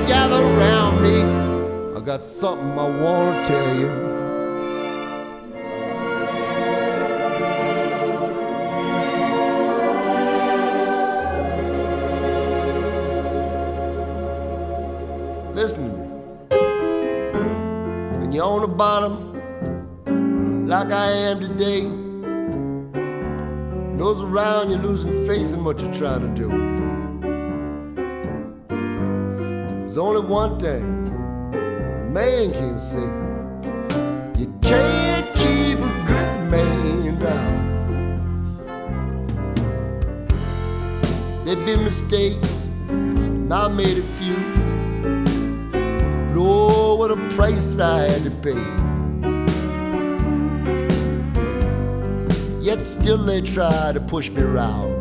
gather around me. I got something I want to tell you. Listen to me. When you're on the bottom, like I am today, those around you losing faith in what you're trying to do. There's only one thing a man can say: you can't keep a good man down. There've been mistakes, and I made a few, but oh, what a price I had to pay. Yet still they try to push me around.